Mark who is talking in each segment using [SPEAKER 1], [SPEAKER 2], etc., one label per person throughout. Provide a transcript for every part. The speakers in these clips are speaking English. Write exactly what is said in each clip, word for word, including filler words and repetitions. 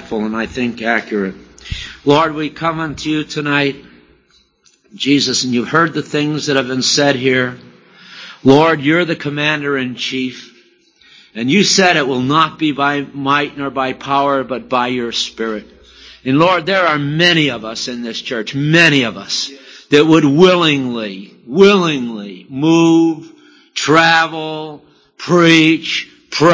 [SPEAKER 1] impactful and I think accurate. Lord, we come unto you tonight, Jesus, and you've heard the things that have been said here. Lord, you're the commander-in-chief, and you said it will not be by might nor by power, but by your Spirit. And Lord, there are many of us in this church, many of us, that would willingly, willingly move, travel, preach,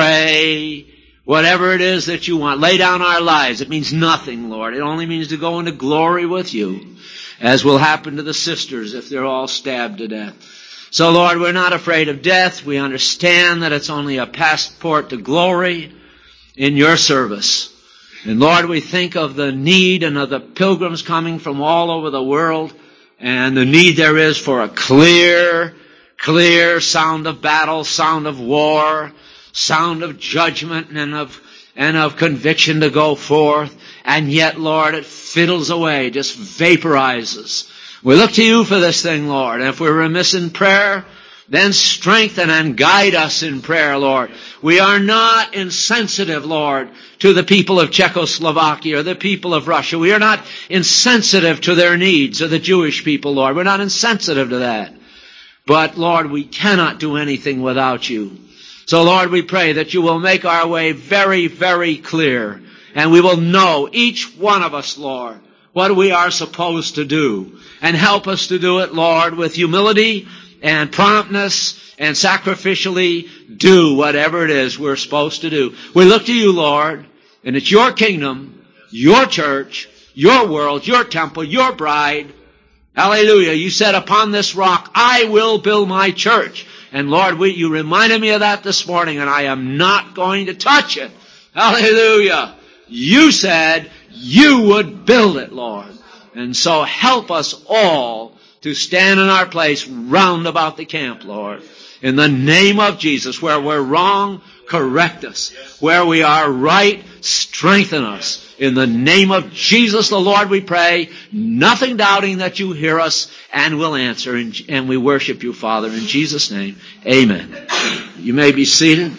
[SPEAKER 1] pray, whatever it is that you want. Lay down our lives. It means nothing, Lord. It only means to go into glory with you, as will happen to the sisters if they're all stabbed to death. So, Lord, we're not afraid of death. We understand that it's only a passport to glory in your service. And, Lord, we think of the need and of the pilgrims coming from all over the world and the need there is for a clear, clear sound of battle, sound of war, sound of judgment and of and of conviction to go forth. And yet, Lord, it fiddles away, just vaporizes. We look to you for this thing, Lord. And if we're remiss in prayer, then strengthen and guide us in prayer, Lord. We are not insensitive, Lord, to the people of Czechoslovakia or the people of Russia. We are not insensitive to their needs, or the Jewish people, Lord. We're not insensitive to that. But, Lord, we cannot do anything without you. So, Lord, we pray that you will make our way very, very clear. And we will know, each one of us, Lord, what we are supposed to do. And help us to do it, Lord, with humility and promptness and sacrificially do whatever it is we're supposed to do. We look to you, Lord, and it's your kingdom, your church, your world, your temple, your bride. Hallelujah. You said, upon this rock I will build my church. And Lord, we, you reminded me of that this morning, and I am not going to touch it. Hallelujah. You said you would build it, Lord. And so help us all to stand in our place round about the camp, Lord. In the name of Jesus, where we're wrong, correct us. Where we are right, strengthen us. In the name of Jesus, the Lord, we pray, nothing doubting that you hear us and will answer. And we worship you, Father, in Jesus' name. Amen. You may be seated.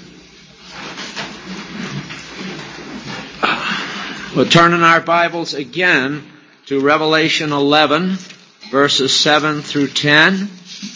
[SPEAKER 1] We'll turn in our Bibles again to Revelation eleven, verses seven through ten.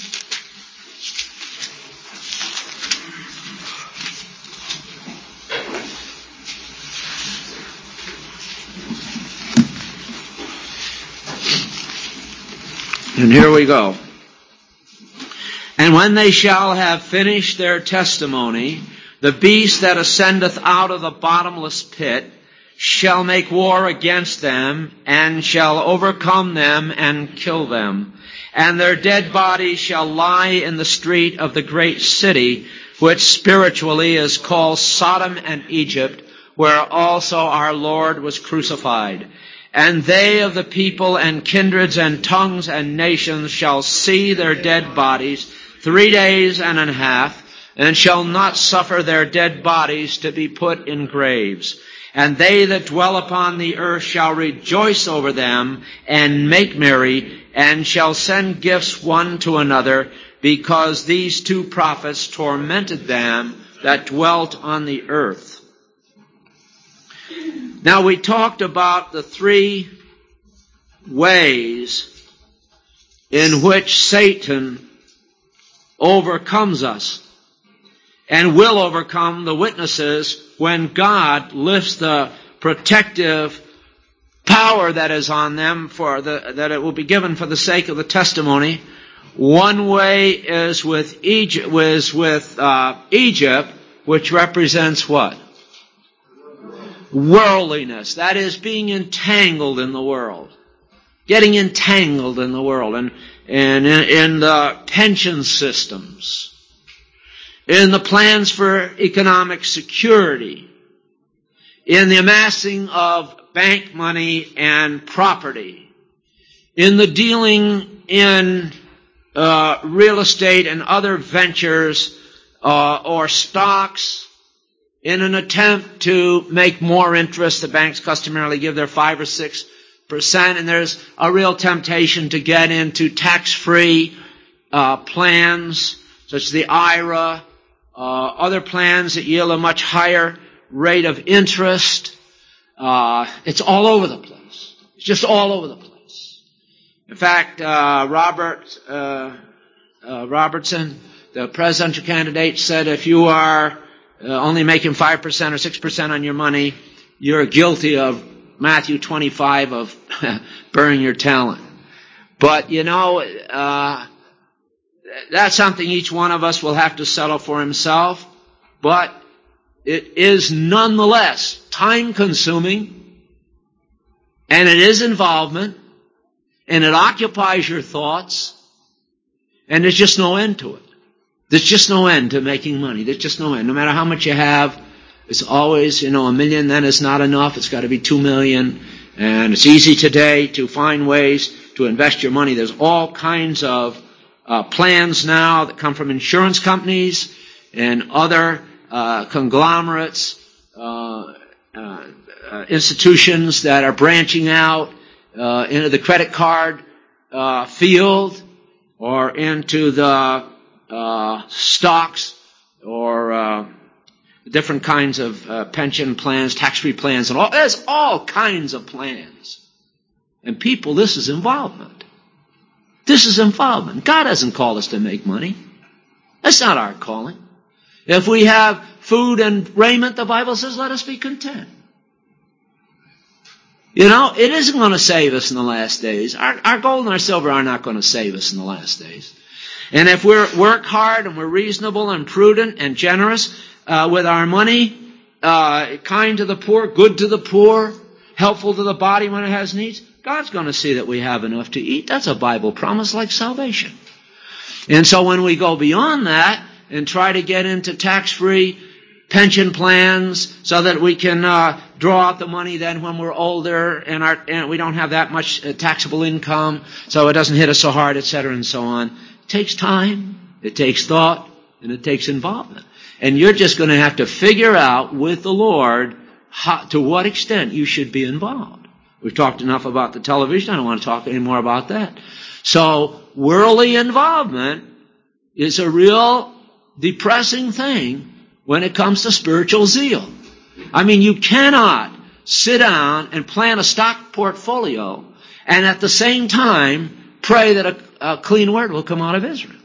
[SPEAKER 1] And here we go. And when they shall have finished their testimony, the beast that ascendeth out of the bottomless pit shall make war against them, and shall overcome them and kill them. And their dead bodies shall lie in the street of the great city, which spiritually is called Sodom and Egypt, where also our Lord was crucified. And they of the people and kindreds and tongues and nations shall see their dead bodies three days and a half, and shall not suffer their dead bodies to be put in graves. And they that dwell upon the earth shall rejoice over them and make merry, and shall send gifts one to another, because these two prophets tormented them that dwelt on the earth. Now, we talked about the three ways in which Satan overcomes us and will overcome the witnesses when God lifts the protective power that is on them for the, that it will be given for the sake of the testimony. One way is with Egypt, was with uh, Egypt, which represents what? Worldliness. That is, being entangled in the world. Getting entangled in the world. And, and in, in the pension systems. In the plans for economic security. In the amassing of bank money and property. In the dealing in uh, real estate and other ventures uh, or stocks. In an attempt to make more interest, the banks customarily give their five or six percent, and there's a real temptation to get into tax-free uh, plans, such as the I R A, uh, other plans that yield a much higher rate of interest, Uh, it's all over the place. It's just all over the place. In fact, uh, Robert uh, uh, Robertson, the presidential candidate, said if you are uh, only making five percent or six percent on your money, you're guilty of Matthew twenty-five of burning your talent. But, you know, uh, that's something each one of us will have to settle for himself. But it is nonetheless time-consuming, and it is involvement, and it occupies your thoughts, and there's just no end to it. There's just no end to making money. There's just no end. No matter how much you have, it's always, you know, a million then is not enough. It's got to be two million. And it's easy today to find ways to invest your money. There's all kinds of uh, plans now that come from insurance companies and other uh, conglomerates, uh, uh, uh, institutions that are branching out uh, into the credit card uh, field or into the uh, stocks or uh, different kinds of uh, pension plans, tax-free plans, and all. There's all kinds of plans. And people, this is involvement. This is involvement. God hasn't called us to make money. That's not our calling. If we have food and raiment, the Bible says, let us be content. You know, it isn't going to save us in the last days. Our, our gold and our silver are not going to save us in the last days. And if we work hard and we're reasonable and prudent and generous uh, with our money, uh, kind to the poor, good to the poor, helpful to the body when it has needs, God's going to see that we have enough to eat. That's a Bible promise like salvation. And so when we go beyond that and try to get into tax-free pension plans so that we can uh, draw out the money then when we're older and, our, and we don't have that much uh, taxable income so it doesn't hit us so hard, et cetera, and so on. It takes time, it takes thought, and it takes involvement. And you're just going to have to figure out with the Lord how, to what extent you should be involved. We've talked enough about the television. I don't want to talk any more about that. So worldly involvement is a real depressing thing when it comes to spiritual zeal. I mean, you cannot sit down and plan a stock portfolio and at the same time pray that a, a clean word will come out of Israel.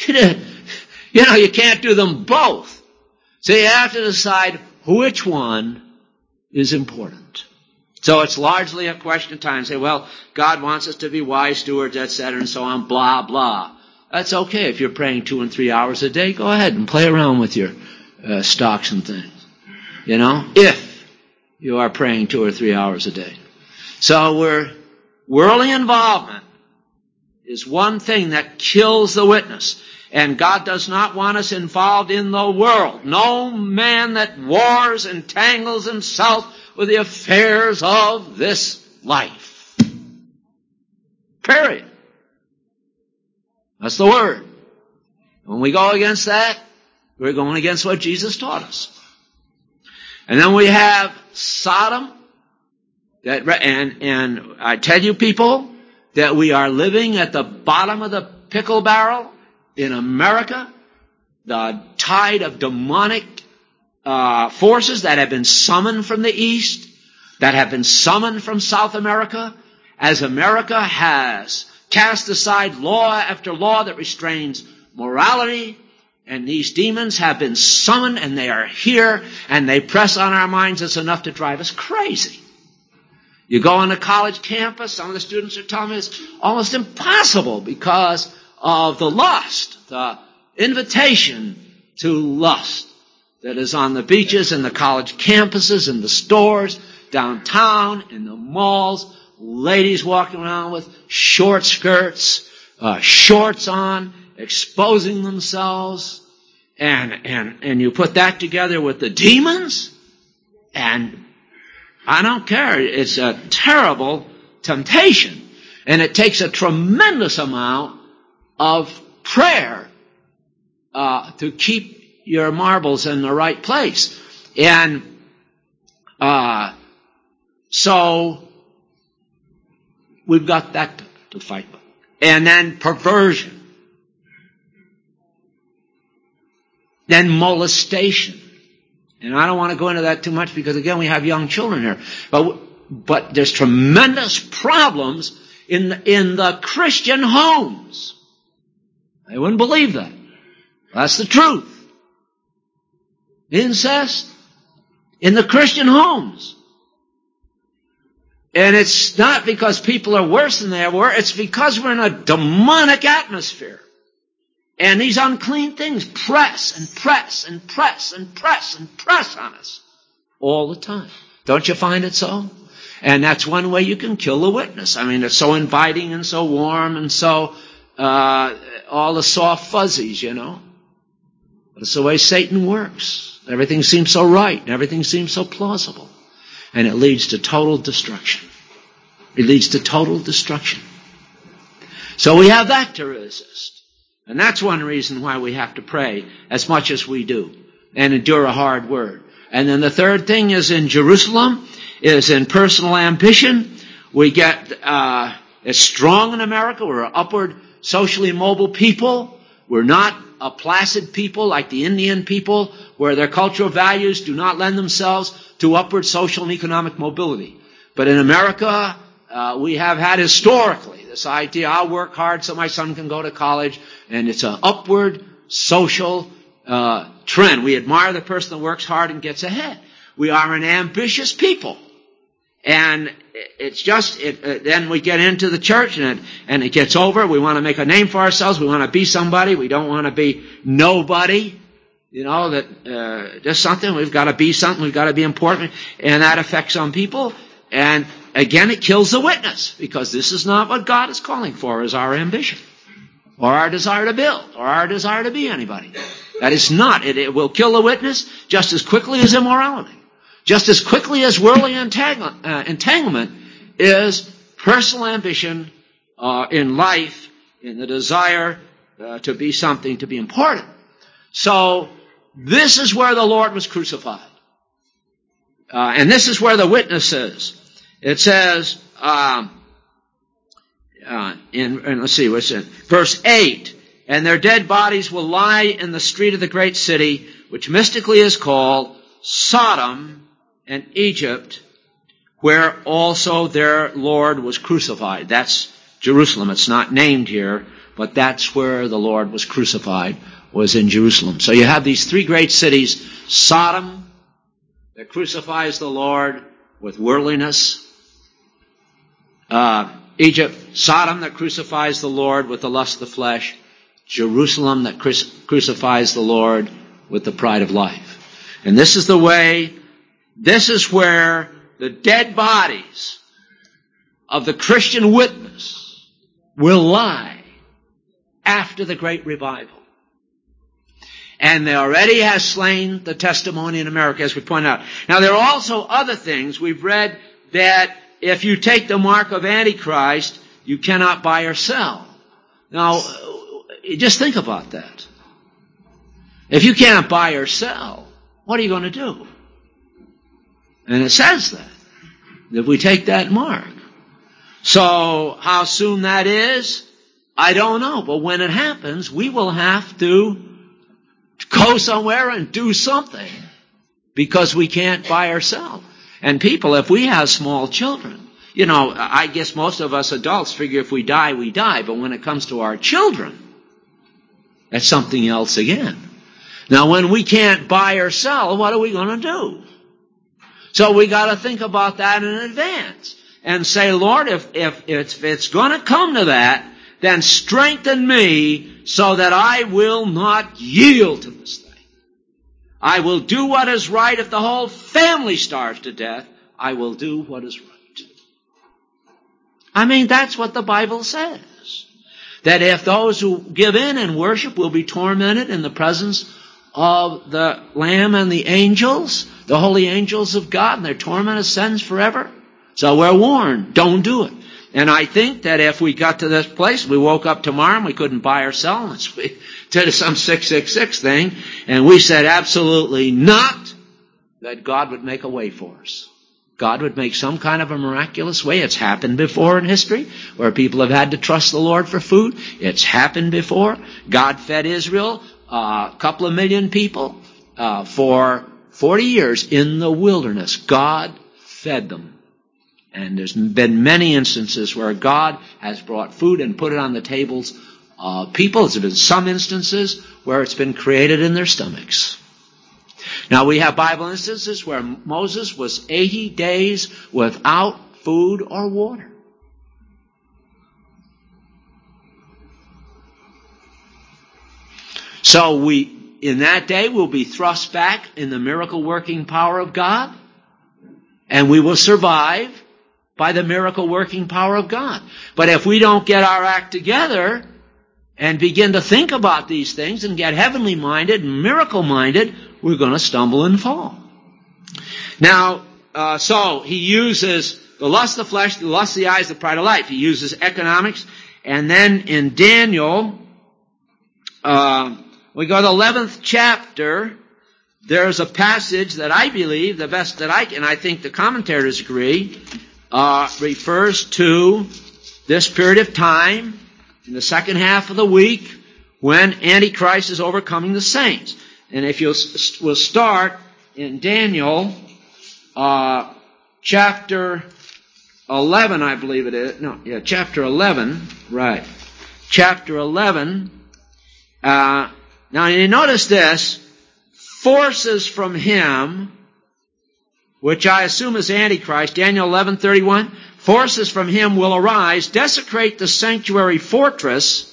[SPEAKER 1] You know, you can't do them both. So you have to decide which one is important. So it's largely a question of time. Say, well, God wants us to be wise stewards, et cetera, and so on, blah, blah. That's okay. If you're praying two and three hours a day, go ahead and play around with your uh, stocks and things. You know, if you are praying two or three hours a day. So we're, worldly involvement is one thing that kills the witness. And God does not want us involved in the world. No man that wars entangles himself with the affairs of this life. Period. That's the word. When we go against that, we're going against what Jesus taught us. And then we have Sodom. That, and, and I tell you people that we are living at the bottom of the pickle barrel in America. The tide of demonic uh, forces that have been summoned from the East, that have been summoned from South America, as America has cast aside law after law that restrains morality, and these demons have been summoned and they are here and they press on our minds. It's enough to drive us crazy. You go on a college campus, some of the students are telling me it's almost impossible because of the lust, the invitation to lust that is on the beaches and the college campuses and the stores, downtown, in the malls, ladies walking around with short skirts, uh, shorts on, exposing themselves, and, and, and you put that together with the demons, and I don't care. It's a terrible temptation. And it takes a tremendous amount of prayer uh, to keep your marbles in the right place. And uh, so we've got that to, to fight with. And then perversion. Then molestation. And I don't want to go into that too much because, again, we have young children here. But, but there's tremendous problems in the, in the Christian homes. They wouldn't believe that. That's the truth. Incest in the Christian homes. And it's not because people are worse than they were. It's because we're in a demonic atmosphere. And these unclean things press and press and press and press and press on us all the time. Don't you find it so? And that's one way you can kill the witness. I mean, it's so inviting and so warm and so uh all the soft fuzzies, you know. But it's the way Satan works. Everything seems so right and everything seems so plausible. And it leads to total destruction. It leads to total destruction. So we have that to resist. And that's one reason why we have to pray as much as we do and endure a hard word. And then the third thing is in Jerusalem, is in personal ambition. We get uh as strong in America. We're an upward, socially mobile people. We're not a placid people like the Indian people, where their cultural values do not lend themselves to upward social and economic mobility. But in America, uh, we have had historically this idea, I'll work hard so my son can go to college, and it's an upward social uh, trend. We admire the person that works hard and gets ahead. We are an ambitious people. And it's just, it, uh, then we get into the church and it, and it gets over. We want to make a name for ourselves. We want to be somebody. We don't want to be nobody. You know, that, uh, just something. We've got to be something. We've got to be important. And that affects some people. And again, it kills the witness, because this is not what God is calling for as our ambition or our desire to build or our desire to be anybody. That is not. It, it will kill the witness just as quickly as immorality. Just as quickly as worldly entangle, uh, entanglement is personal ambition uh, in life, in the desire uh, to be something, to be important. So this is where the Lord was crucified. Uh, and this is where the witness is. It says, um, uh, in, and let's see, what's in verse eight, and their dead bodies will lie in the street of the great city, which mystically is called Sodom and Egypt, where also their Lord was crucified. That's Jerusalem. It's not named here, but that's where the Lord was crucified, was in Jerusalem. So you have these three great cities: Sodom, that crucifies the Lord with worldliness; uh, Egypt, Sodom, that crucifies the Lord with the lust of the flesh; Jerusalem, that cru- crucifies the Lord with the pride of life. And this is the way, this is where the dead bodies of the Christian witness will lie after the great revival. And they already has slain the testimony in America, as we point out. Now, there are also other things. We've read that if you take the mark of Antichrist, you cannot buy or sell. Now, just think about that. If you can't buy or sell, what are you going to do? And it says that, if we take that mark. So, how soon that is, I don't know. But when it happens, we will have to go somewhere and do something, because we can't buy or sell. And people, if we have small children, you know, I guess most of us adults figure if we die, we die. But when it comes to our children, that's something else again. Now, when we can't buy or sell, what are we going to do? So we got to think about that in advance and say, Lord, if, if, if it's going to come to that, then strengthen me so that I will not yield to this thing. I will do what is right. If the whole family starves to death, I will do what is right. I mean, that's what the Bible says. That if those who give in and worship will be tormented in the presence of the Lamb and the angels, the holy angels of God, and their torment ascends forever. So we're warned, don't do it. And I think that if we got to this place, we woke up tomorrow and we couldn't buy or sell, unless we did some six six six thing, and we said absolutely not, that God would make a way for us. God would make some kind of a miraculous way. It's happened before in history, where people have had to trust the Lord for food. It's happened before. God fed Israel, uh, a couple of million people, uh, for forty years in the wilderness, God fed them. And there's been many instances where God has brought food and put it on the tables of people. There's been some instances where it's been created in their stomachs. Now we have Bible instances where Moses was eighty days without food or water. So we, in that day, will be thrust back in the miracle working power of God, and we will survive by the miracle working power of God. But if we don't get our act together and begin to think about these things and get heavenly minded and miracle minded, we're going to stumble and fall. Now, uh, so he uses the lust of the flesh, the lust of the eyes, the pride of life. He uses economics. And then in Daniel, uh, we go to the eleventh chapter. There's a passage that I believe, the best that I can, I think the commentators agree, uh, refers to this period of time in the second half of the week when Antichrist is overcoming the saints. And if you'll we'll start in Daniel uh, chapter eleven, I believe it is. No, yeah, chapter eleven, right. Chapter eleven. Uh, now you notice this, forces from him, which I assume is Antichrist, Daniel eleven thirty-one, forces from him will arise, desecrate the sanctuary fortress,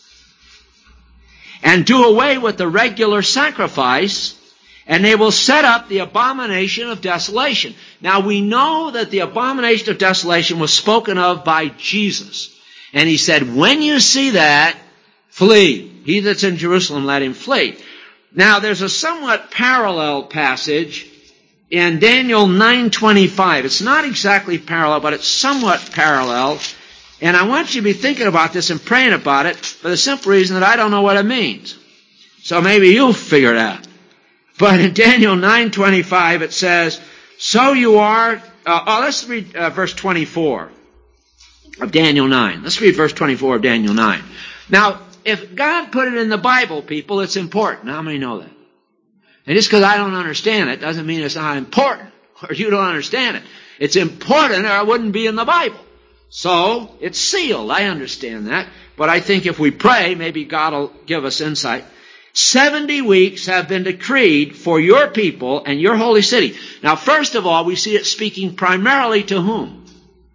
[SPEAKER 1] and do away with the regular sacrifice, and they will set up the abomination of desolation. Now we know that the abomination of desolation was spoken of by Jesus. And he said, when you see that, flee. He that's in Jerusalem, let him flee. Now there's a somewhat parallel passage in Daniel nine twenty-five. It's not exactly parallel, but it's somewhat parallel. And I want you to be thinking about this and praying about it for the simple reason that I don't know what it means. So maybe you'll figure it out. But in Daniel nine twenty-five it says, so you are... Uh, oh, let's read uh, verse twenty-four of Daniel nine. Let's read verse twenty-four of Daniel nine. Now, if God put it in the Bible, people, it's important. How many know that? And just because I don't understand it doesn't mean it's not important, or you don't understand it. It's important or it wouldn't be in the Bible. So, it's sealed. I understand that. But I think if we pray, maybe God will give us insight. Seventy weeks have been decreed for your people and your holy city. Now, first of all, we see it speaking primarily to whom?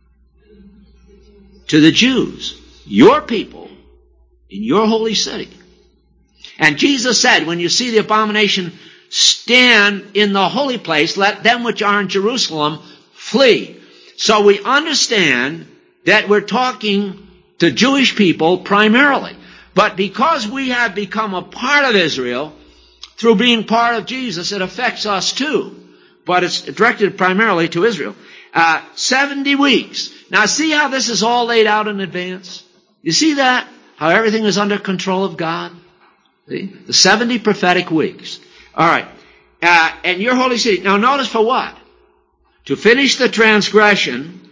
[SPEAKER 1] To the Jews. Your people in your holy city. And Jesus said, when you see the abomination stand in the holy place, let them which are in Jerusalem flee. So we understand that we're talking to Jewish people primarily. But because we have become a part of Israel, through being part of Jesus, it affects us too. But it's directed primarily to Israel. Uh, seventy weeks. Now see how this is all laid out in advance? You see that? How everything is under control of God? See? The seventy prophetic weeks. All right. Uh, and your holy city. Now notice for what? To finish the transgression,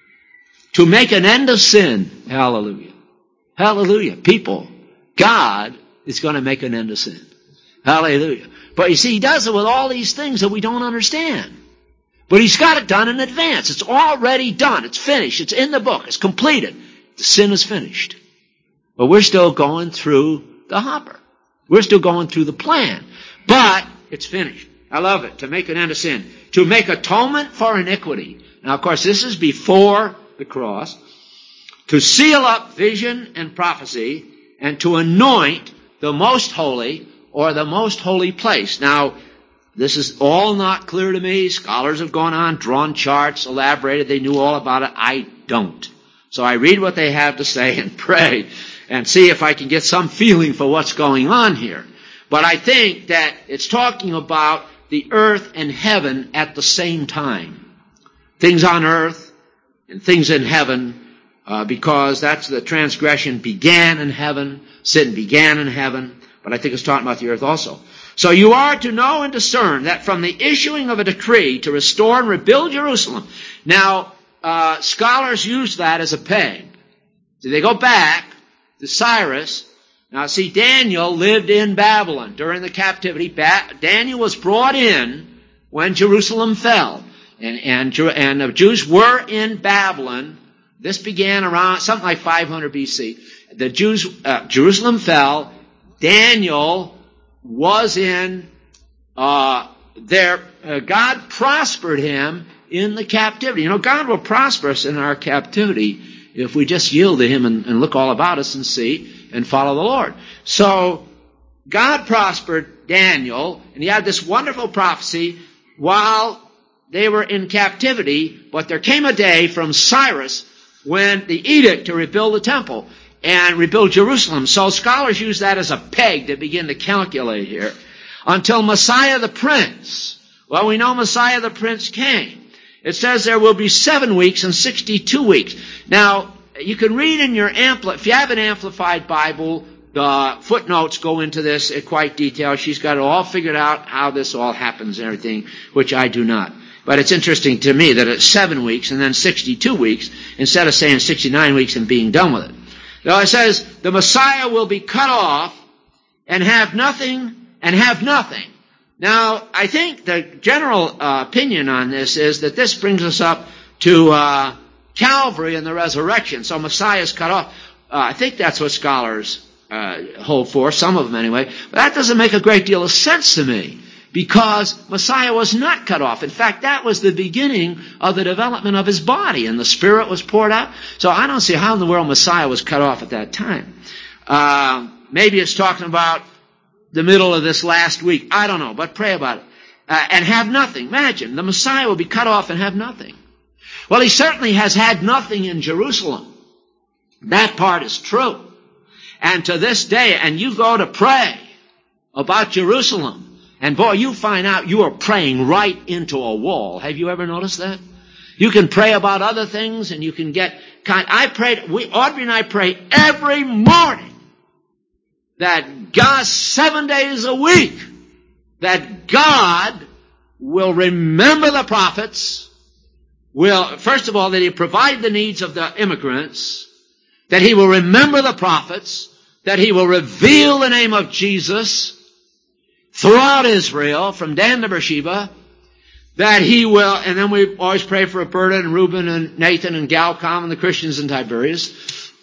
[SPEAKER 1] to make an end of sin. Hallelujah. Hallelujah. People, God is going to make an end of sin. Hallelujah. But you see, He does it with all these things that we don't understand. But He's got it done in advance. It's already done. It's finished. It's in the book. It's completed. The sin is finished. But we're still going through the hopper. We're still going through the plan. But it's finished. I love it. To make an end of sin. To make atonement for iniquity. Now, of course, this is before the cross. To seal up vision and prophecy. And to anoint the most holy or the most holy place. Now, this is all not clear to me. Scholars have gone on, drawn charts, elaborated. They knew all about it. I don't. So I read what they have to say and pray and see if I can get some feeling for what's going on here. But I think that it's talking about the earth and heaven at the same time. Things on earth and things in heaven, uh, because that's the transgression began in heaven, sin began in heaven, but I think it's talking about the earth also. So you are to know and discern that from the issuing of a decree to restore and rebuild Jerusalem. Now, uh, scholars use that as a peg. So they go back to Cyrus. Now see, Daniel lived in Babylon during the captivity. Ba- Daniel was brought in when Jerusalem fell. And, and, and the Jews were in Babylon. This began around something like five hundred B C. The Jews, uh, Jerusalem fell. Daniel was in uh, there. Uh, God prospered him in the captivity. You know, God will prosper us in our captivity if we just yield to Him and, and look all about us and see and follow the Lord. So God prospered Daniel, and he had this wonderful prophecy while they were in captivity. But there came a day from Cyrus when the edict to rebuild the temple and rebuild Jerusalem. So scholars use that as a peg to begin to calculate here. Until Messiah the Prince. Well, we know Messiah the Prince came. It says there will be seven weeks and sixty-two weeks. Now, you can read in your ampli- if you have an Amplified Bible, the footnotes go into this in quite detail. She's got it all figured out how this all happens and everything, which I do not. But it's interesting to me that it's seven weeks and then sixty-two weeks instead of saying sixty-nine weeks and being done with it. Now it says the Messiah will be cut off and have nothing and have nothing. Now, I think the general uh, opinion on this is that this brings us up to uh, Calvary and the resurrection. So Messiah is cut off. Uh, I think that's what scholars uh, hold for, some of them anyway. But that doesn't make a great deal of sense to me, because Messiah was not cut off. In fact, that was the beginning of the development of His body, and the Spirit was poured out. So I don't see how in the world Messiah was cut off at that time. Uh, maybe it's talking about the middle of this last week. I don't know, but pray about it. Uh, and have nothing. Imagine, the Messiah will be cut off and have nothing. Well, He certainly has had nothing in Jerusalem. That part is true. And to this day, and you go to pray about Jerusalem, and boy, you find out you are praying right into a wall. Have you ever noticed that? You can pray about other things, and you can get kind. I prayed, we, Audrey and I pray every morning that God, seven days a week, that God will remember the prophets, will, first of all, that He provide the needs of the immigrants, that He will remember the prophets, that He will reveal the name of Jesus throughout Israel, from Dan to Beersheba, that He will, and then we always pray for Roberta and Reuben and Nathan and Galcom and the Christians in Tiberias,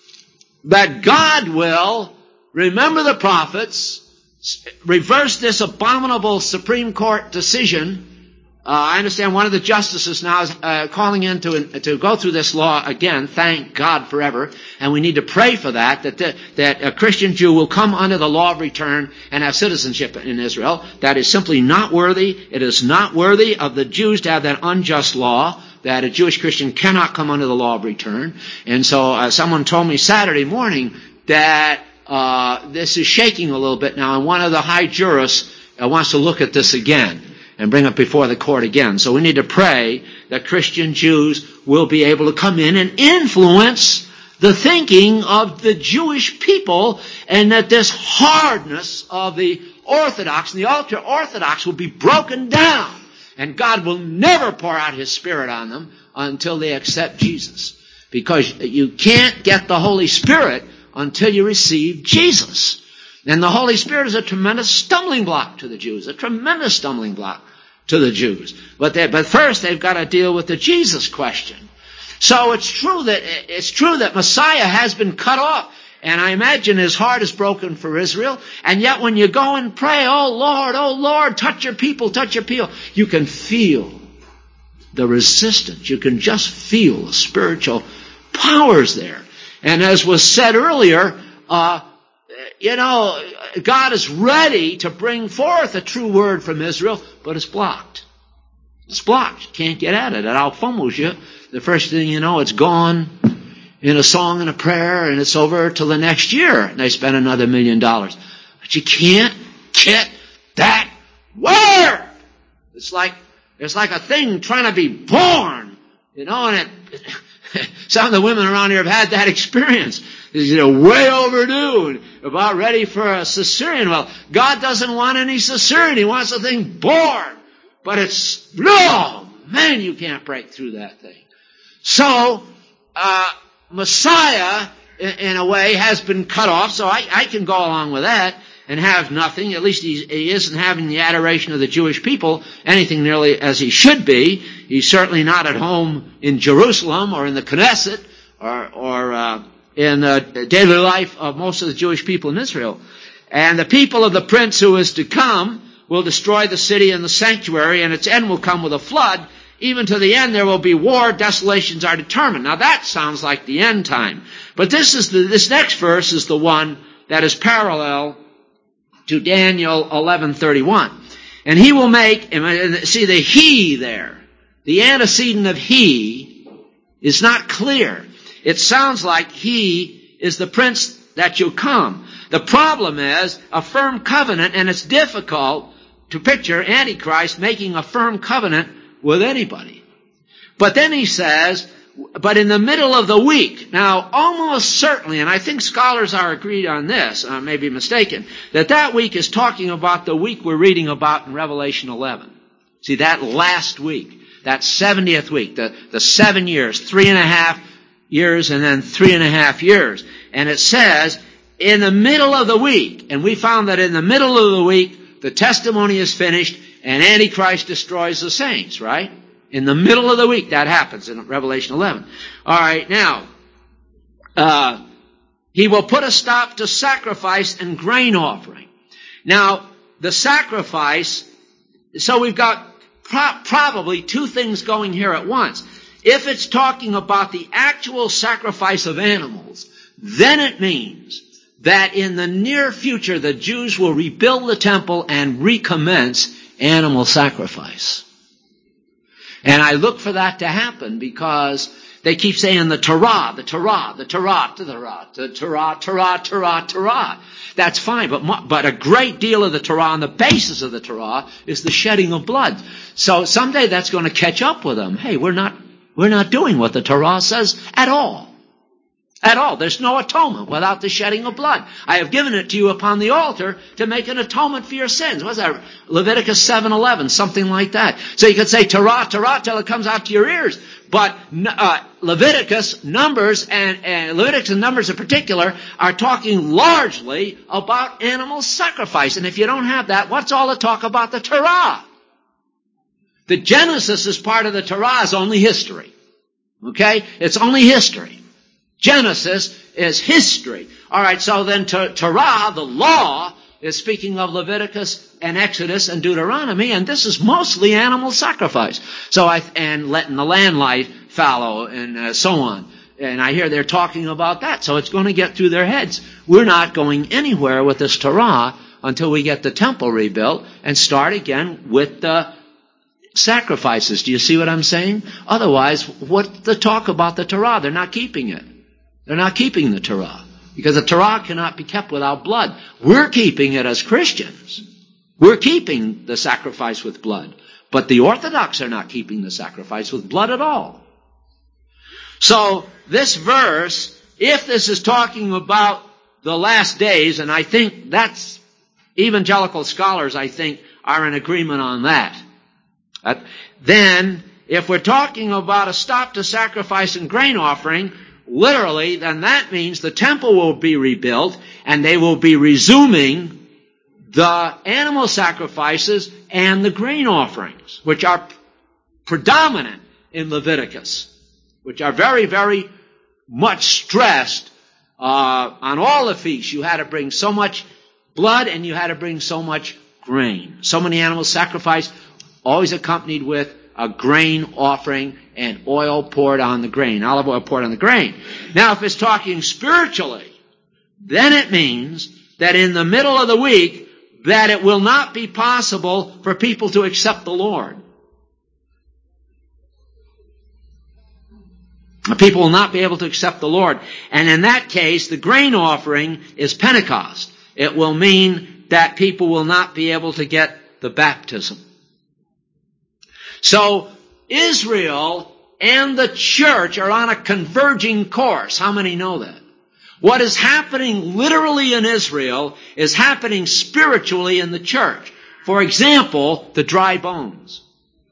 [SPEAKER 1] that God will remember the prophets, reverse this abominable Supreme Court decision. Uh, I understand one of the justices now is uh, calling in to, to go through this law again, thank God forever, and we need to pray for that, that, the, that a Christian Jew will come under the law of return and have citizenship in Israel. That is simply not worthy. It is not worthy of the Jews to have that unjust law, that a Jewish Christian cannot come under the law of return. And so uh, someone told me Saturday morning that Uh, this is shaking a little bit now, and one of the high jurists uh, wants to look at this again and bring it before the court again. So we need to pray that Christian Jews will be able to come in and influence the thinking of the Jewish people, and that this hardness of the Orthodox and the ultra-Orthodox will be broken down, and God will never pour out His Spirit on them until they accept Jesus. Because you can't get the Holy Spirit until you receive Jesus. And the Holy Spirit is a tremendous stumbling block to the Jews, a tremendous stumbling block to the Jews. But they, but first they've got to deal with the Jesus question. So it's true that it's true that Messiah has been cut off, and I imagine His heart is broken for Israel. And yet when you go and pray, "Oh Lord, oh Lord, touch your people, touch your people," you can feel the resistance. You can just feel the spiritual powers there. And as was said earlier, uh, you know, God is ready to bring forth a true word from Israel, but it's blocked. It's blocked. You can't get at it. It outfumbles you. The first thing you know, it's gone in a song and a prayer, and it's over till the next year, and they spend another million dollars. But you can't get that word. It's like, it's like a thing trying to be born, you know, and it... Some of the women around here have had that experience. You know, way overdue and about ready for a cesarean. Well, God doesn't want any cesarean. He wants the thing born. But it's, no, man, you can't break through that thing. So, uh, Messiah, in, in a way, has been cut off. So I, I can go along with that. and have nothing. At least he, he isn't having the adoration of the Jewish people anything nearly as he should be. He's certainly not at home in Jerusalem or in the Knesset or, or uh, in the daily life of most of the Jewish people in Israel. And the people of the prince who is to come will destroy the city and the sanctuary, and its end will come with a flood. Even to the end there will be war, desolations are determined. Now that sounds like the end time. But this is the, this next verse is the one that is parallel to Daniel eleven thirty-one. And he will make, see the he there, the antecedent of he is not clear. It sounds like he is the prince that shall come. The problem is a firm covenant, and it's difficult to picture Antichrist making a firm covenant with anybody. But then he says, but in the middle of the week, now almost certainly, and I think scholars are agreed on this, I may be mistaken, that that week is talking about the week we're reading about in Revelation eleven. See, that last week, that seventieth week, the, the seven years, three and a half years, and then three and a half years. And it says, in the middle of the week, and we found that in the middle of the week, the testimony is finished, and Antichrist destroys the saints, right? In the middle of the week, that happens in Revelation eleven. All right, now, uh, he will put a stop to sacrifice and grain offering. Now, the sacrifice, so we've got pro- probably two things going here at once. If it's talking about the actual sacrifice of animals, then it means that in the near future the Jews will rebuild the temple and recommence animal sacrifice. And I look for that to happen because they keep saying the Torah, the Torah, the Torah, the Torah, the Torah, Torah, Torah, Torah. That's fine, but but a great deal of the Torah, on the basis of the Torah, is the shedding of blood. So someday that's going to catch up with them. Hey, we're not we're not doing what the Torah says at all. At all. There's no atonement without the shedding of blood. I have given it to you upon the altar to make an atonement for your sins. What's that? Leviticus seven eleven, something like that. So you could say Torah, Torah till it comes out to your ears. But uh, Leviticus, Numbers, and, and Leviticus and Numbers in particular are talking largely about animal sacrifice. And if you don't have that, what's all the talk about the Torah? The Genesis is part of the Torah is only history. Okay? It's only history. Genesis is history. All right, so then Torah, the law, is speaking of Leviticus and Exodus and Deuteronomy, and this is mostly animal sacrifice. So I and letting the land life fallow and uh, so on. And I hear they're talking about that, so it's going to get through their heads. We're not going anywhere with this Torah until we get the temple rebuilt and start again with the sacrifices. Do you see what I'm saying? Otherwise, what the talk about the Torah? They're not keeping it. They're not keeping the Torah. Because the Torah cannot be kept without blood. We're keeping it as Christians. We're keeping the sacrifice with blood. But the Orthodox are not keeping the sacrifice with blood at all. So, this verse, if this is talking about the last days, and I think that's, evangelical scholars, I think, are in agreement on that. Uh, then, if we're talking about a stop to sacrifice and grain offering, literally, then that means the temple will be rebuilt and they will be resuming the animal sacrifices and the grain offerings, which are predominant in Leviticus, which are very, very much stressed uh, on all the feasts. You had to bring so much blood and you had to bring so much grain. So many animals sacrificed, always accompanied with a grain offering and oil poured on the grain, olive oil poured on the grain. Now, if it's talking spiritually, then it means that in the middle of the week, that it will not be possible for people to accept the Lord. People will not be able to accept the Lord. And in that case, the grain offering is Pentecost. It will mean that people will not be able to get the baptism. So, Israel and the church are on a converging course. How many know that? What is happening literally in Israel is happening spiritually in the church. For example, the dry bones.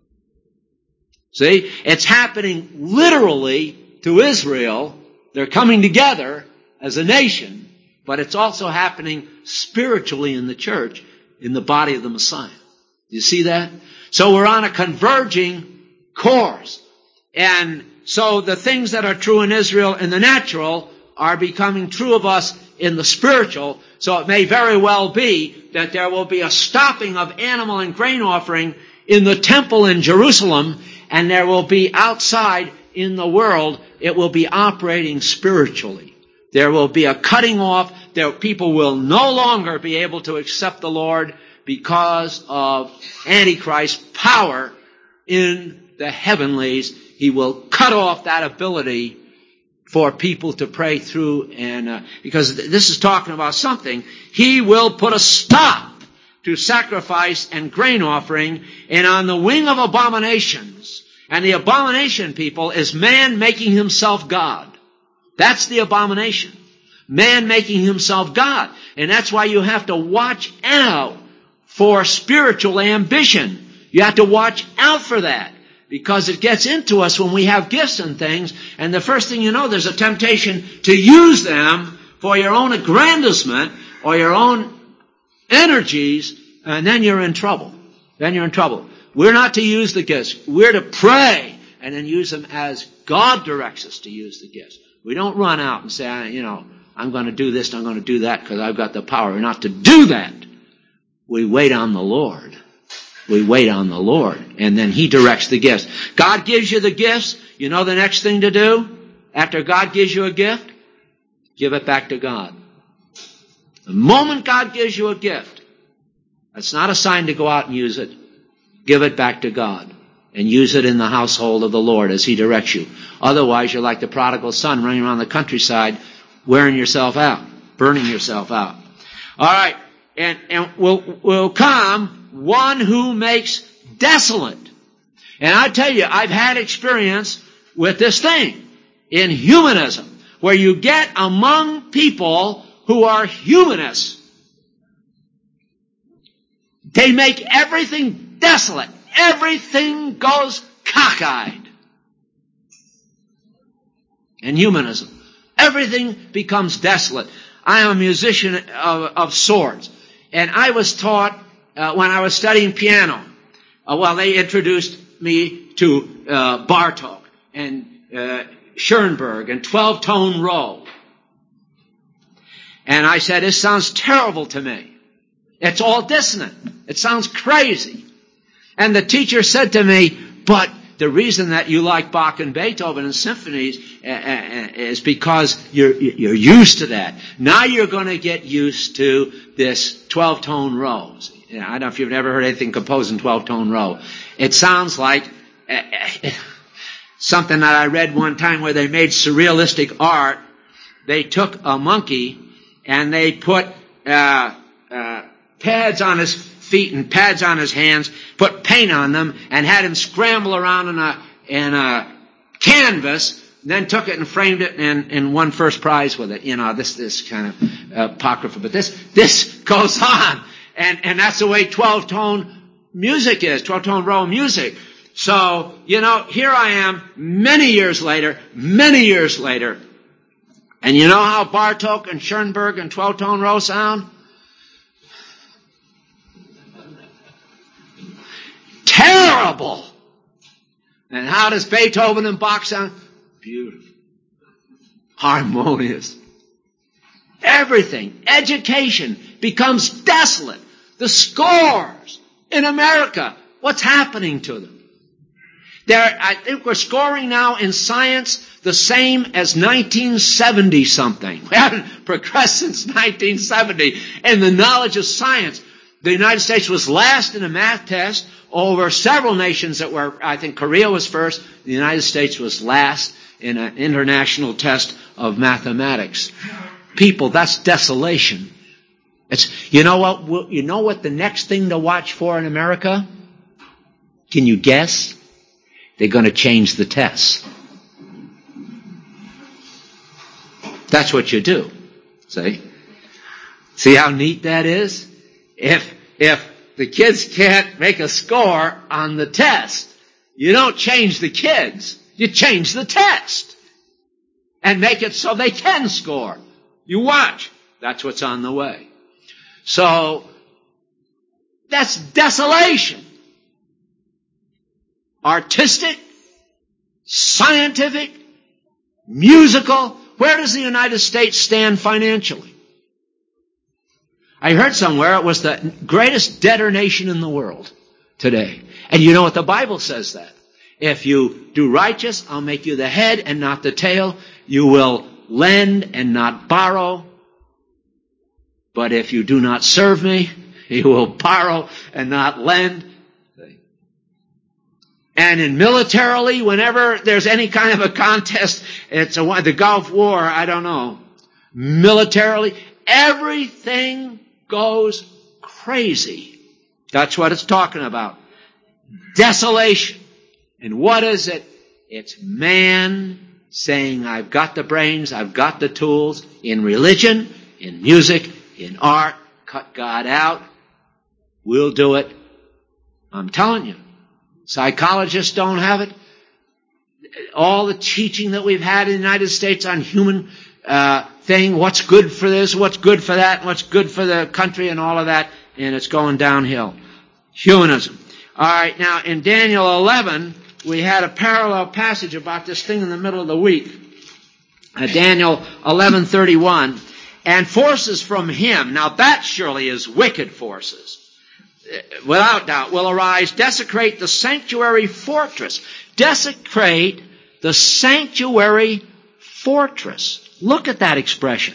[SPEAKER 1] See? It's happening literally to Israel. They're coming together as a nation. but it's also happening spiritually in the church, in the body of the Messiah. You see that? So we're on a converging course. And so the things that are true in Israel in the natural are becoming true of us in the spiritual. So it may very well be that there will be a stopping of animal and grain offering in the temple in Jerusalem, and there will be outside in the world, it will be operating spiritually. There will be a cutting off. There, people will no longer be able to accept the Lord because of Antichrist's power in the heavenlies. He will cut off that ability for people to pray through, and uh, because this is talking about something. He will put a stop to sacrifice and grain offering, and on the wing of abominations. And the abomination, people, is man making himself God. That's the abomination. Man making himself God. And that's why you have to watch out for spiritual ambition. You have to watch out for that, because it gets into us when we have gifts and things, and the first thing you know, there's a temptation to use them for your own aggrandizement or your own energies, and then you're in trouble. Then you're in trouble. We're not to use the gifts. We're to pray and then use them as God directs us to use the gifts. We don't run out and say, you know, I'm going to do this and I'm going to do that because I've got the power. We're not to do that. We wait on the Lord. We wait on the Lord, and then He directs the gifts. God gives you the gifts. You know the next thing to do after God gives you a gift? Give it back to God. The moment God gives you a gift, that's not a sign to go out and use it. Give it back to God and use it in the household of the Lord as He directs you. Otherwise, you're like the prodigal son running around the countryside, wearing yourself out, burning yourself out. All right, and, and will will come one who makes desolate. And I tell you, I've had experience with this thing in humanism, where you get among people who are humanists. They make everything desolate. Everything goes cockeyed. In humanism, everything becomes desolate. I am a musician of, of sorts, and I was taught uh, when I was studying piano. Uh, well, they introduced me to uh, Bartók and uh, Schoenberg and twelve-tone row. And I said, this sounds terrible to me. It's all dissonant. It sounds crazy. And the teacher said to me, but the reason that you like Bach and Beethoven and symphonies uh, uh, is because you're, you're used to that. Now you're going to get used to this twelve-tone row. You know, I don't know if you've ever heard anything composed in twelve-tone row. It sounds like uh, something that I read one time where they made surrealistic art. They took a monkey and they put uh, uh, pads on his feet and pads on his hands, put paint on them, and had him scramble around in a in a canvas. Then took it and framed it and, and won first prize with it. You know, this this kind of uh, apocrypha, but this this goes on, and and that's the way twelve-tone music is, twelve-tone row music. So you know, here I am, many years later, many years later. And you know how Bartók and Schoenberg and twelve-tone row sound? Terrible! And how does Beethoven and Bach sound? Beautiful. Harmonious. Everything, education becomes desolate. The scores in America, what's happening to them? There, I think we're scoring now in science the same as nineteen seventy something. We haven't progressed since nineteen seventy in the knowledge of science. The United States was last in a math test over several nations that were, I think Korea was first. The United States was last in an international test of mathematics. People, that's desolation. It's, you know what, you know what the next thing to watch for in America? Can you guess? They're going to change the tests. That's what you do. See? See how neat that is? If, if the kids can't make a score on the test, you don't change the kids. You change the test. And make it so they can score. You watch. That's what's on the way. So, that's desolation. Artistic, scientific, musical. Where does the United States stand financially? I heard somewhere it was the greatest debtor nation in the world today. And you know what the Bible says that? If you do righteous, I'll make you the head and not the tail. You will lend and not borrow. But if you do not serve me, you will borrow and not lend. And in militarily, whenever there's any kind of a contest, it's a, the Gulf War, I don't know. Militarily, everything goes crazy. That's what it's talking about. Desolation. And what is it? It's man saying, I've got the brains, I've got the tools, in religion, in music, in art, cut God out. We'll do it. I'm telling you. Psychologists don't have it. All the teaching that we've had in the United States on human uh, thing, what's good for this, what's good for that, what's good for the country and all of that, and it's going downhill. Humanism. All right, now in Daniel eleven, we had a parallel passage about this thing in the middle of the week. Uh, Daniel eleven thirty-one. And forces from him, now that surely is wicked forces, without doubt, will arise, desecrate the sanctuary fortress. Desecrate the sanctuary fortress. Look at that expression.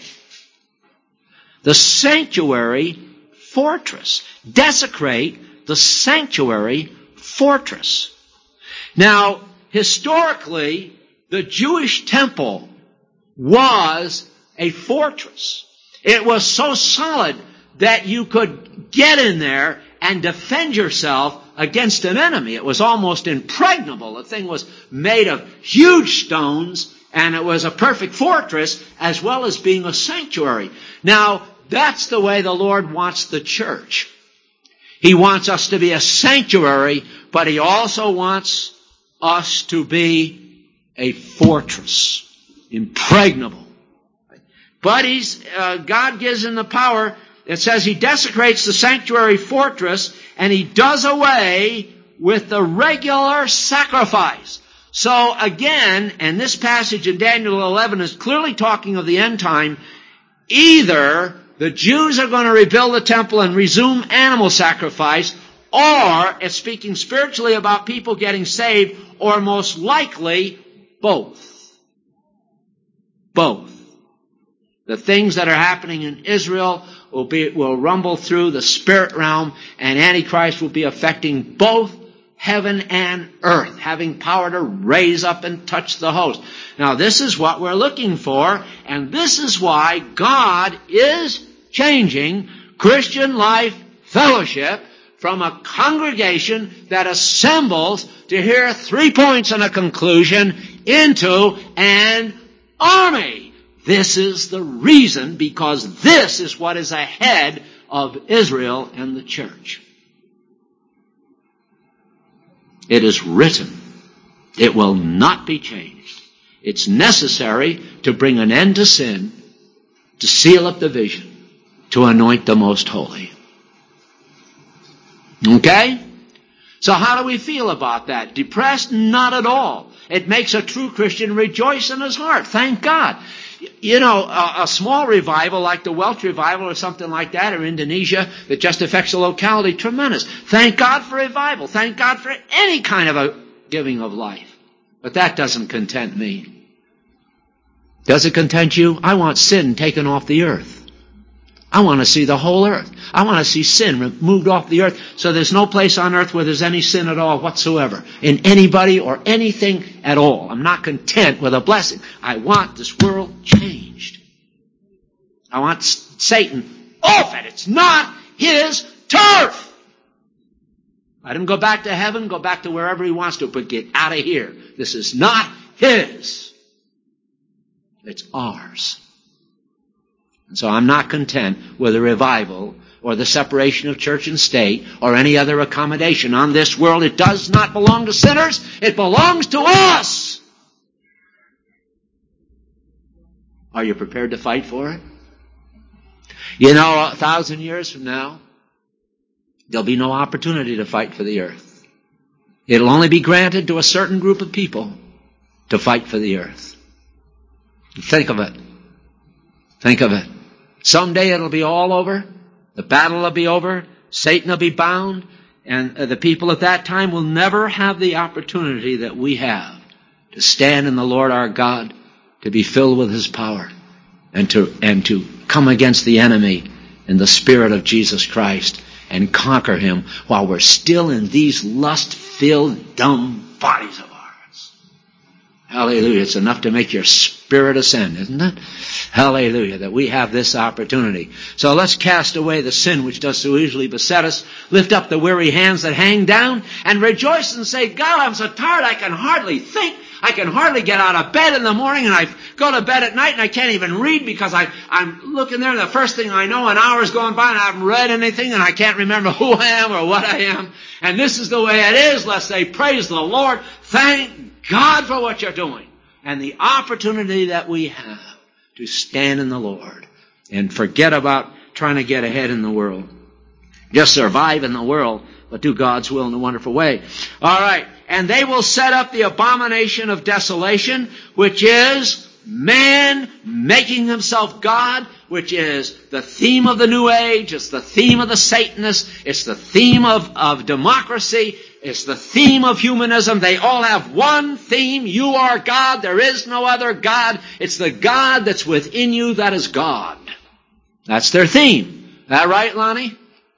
[SPEAKER 1] The sanctuary fortress. Desecrate the sanctuary fortress. Now, historically, the Jewish temple was a fortress. It was so solid that you could get in there and defend yourself against an enemy. It was almost impregnable. The thing was made of huge stones, and it was a perfect fortress as well as being a sanctuary. Now, that's the way the Lord wants the church. He wants us to be a sanctuary, but He also wants us to be a fortress, impregnable. But he's, uh, God gives him the power. It says he desecrates the sanctuary fortress and he does away with the regular sacrifice. So again, and this passage in Daniel eleven is clearly talking of the end time, either the Jews are going to rebuild the temple and resume animal sacrifice, or it's speaking spiritually about people getting saved, or most likely both. Both. The things that are happening in Israel will be, will rumble through the spirit realm, and Antichrist will be affecting both heaven and earth, having power to raise up and touch the host. Now this is what we're looking for, and this is why God is changing Christian Life Fellowship from a congregation that assembles to hear three points and a conclusion into an army. This is the reason, because this is what is ahead of Israel and the church. It is written. It will not be changed. It's necessary to bring an end to sin, to seal up the vision, to anoint the most holy. Okay? So how do we feel about that? Depressed? Not at all. It makes a true Christian rejoice in his heart. Thank God. You know, a, a small revival like the Welsh revival or something like that, or Indonesia, that just affects the locality, tremendous. Thank God for revival. Thank God for any kind of a giving of life. But that doesn't content me. Does it content you? I want sin taken off the earth. I want to see the whole earth. I want to see sin removed off the earth, so there's no place on earth where there's any sin at all whatsoever, in anybody or anything at all. I'm not content with a blessing. I want this world changed. I want Satan off it. It's not his turf. Let him go back to heaven, go back to wherever he wants to, but get out of here. This is not his. It's ours. And so I'm not content with a revival or the separation of church and state or any other accommodation on this world. It does not belong to sinners. It belongs to us. Are you prepared to fight for it? You know, a thousand years from now, there'll be no opportunity to fight for the earth. It'll only be granted to a certain group of people to fight for the earth. Think of it. Think of it. Someday it'll be all over. The battle will be over. Satan will be bound. And the people at that time will never have the opportunity that we have to stand in the Lord our God, to be filled with His power, and to, and to come against the enemy in the Spirit of Jesus Christ and conquer him while we're still in these lust-filled, dumb bodies of ours. Hallelujah. It's enough to make your spirit ascend, isn't it? Hallelujah, that we have this opportunity. So let's cast away the sin which does so easily beset us, lift up the weary hands that hang down, and rejoice and say, God, I'm so tired I can hardly think. I can hardly get out of bed in the morning, and I go to bed at night and I can't even read because I, I'm looking there and the first thing I know, an hour's going by and I haven't read anything and I can't remember who I am or what I am. And this is the way it is. Let's say, praise the Lord. Thank God for what you're doing and the opportunity that we have to stand in the Lord and forget about trying to get ahead in the world. Just survive in the world, but do God's will in a wonderful way. All right. And they will set up the abomination of desolation, which is man making himself God, which is the theme of the New Age. It's the theme of the Satanists. It's the theme of, of democracy. It's the theme of humanism. They all have one theme. You are God. There is no other God. It's the God that's within you that is God. That's their theme. Is that right, Lonnie?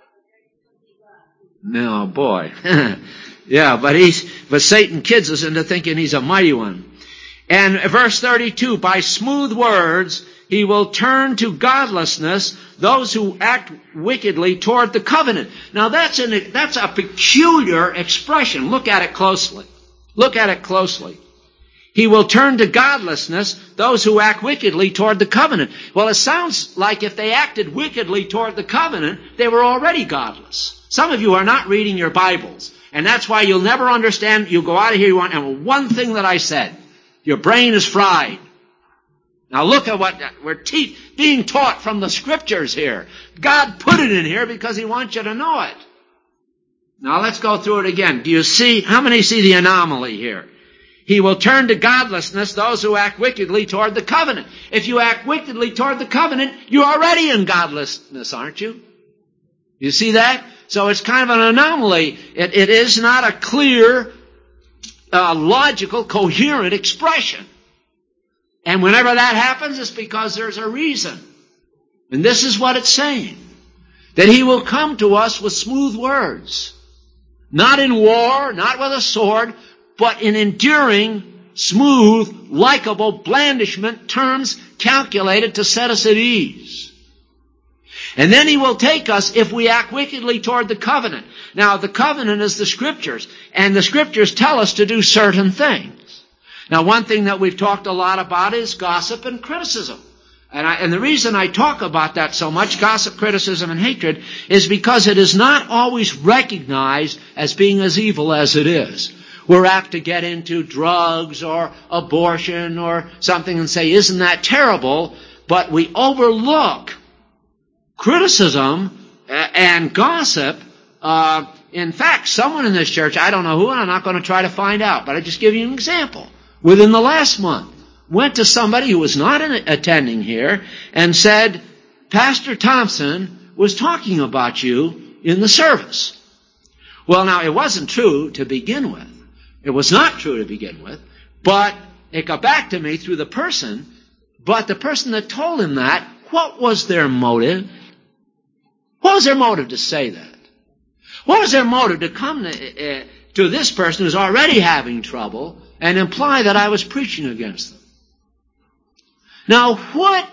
[SPEAKER 1] No, boy. Yeah, but he's, but Satan kids us into thinking he's a mighty one. And verse thirty-two, by smooth words, he will turn to godlessness those who act wickedly toward the covenant. Now that's an, that's a peculiar expression. Look at it closely. Look at it closely. He will turn to godlessness those who act wickedly toward the covenant. Well, it sounds like if they acted wickedly toward the covenant, they were already godless. Some of you are not reading your Bibles. And that's why you'll never understand. You'll go out of here, you want, and one thing that I said, your brain is fried. Now look at what we're te- being taught from the Scriptures here. God put it in here because He wants you to know it. Now let's go through it again. Do you see, how many see the anomaly here? He will turn to godlessness those who act wickedly toward the covenant. If you act wickedly toward the covenant, you're already in godlessness, aren't you? You see that? So it's kind of an anomaly. It, it is not a clear, uh, logical, coherent expression. And whenever that happens, it's because there's a reason. And this is what it's saying. That He will come to us with smooth words. Not in war, not with a sword, but in enduring, smooth, likable blandishment, terms calculated to set us at ease. And then He will take us if we act wickedly toward the covenant. Now, the covenant is the Scriptures, and the Scriptures tell us to do certain things. Now, one thing that we've talked a lot about is gossip and criticism. And, I, and the reason I talk about that so much, gossip, criticism, and hatred, is because it is not always recognized as being as evil as it is. We're apt to get into drugs or abortion or something and say, isn't that terrible? But we overlook criticism and gossip. Uh, in fact, someone in this church, I don't know who, and I'm not going to try to find out, but I'll just give you an example. Within the last month, went to somebody who was not in, attending here and said, Pastor Thompson was talking about you in the service. Well, now, it wasn't true to begin with. It was not true to begin with, but it got back to me through the person. But the person that told him that, what was their motive? What was their motive to say that? What was their motive to come to, uh, to this person who's already having trouble and imply that I was preaching against them? Now, what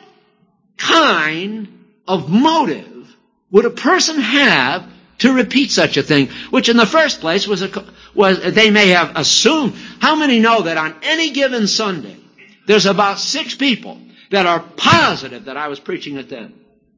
[SPEAKER 1] kind of motive would a person have to repeat such a thing, which in the first place was, a, was they may have assumed? How many know that on any given Sunday, there's about six people that are positive that I was preaching at them?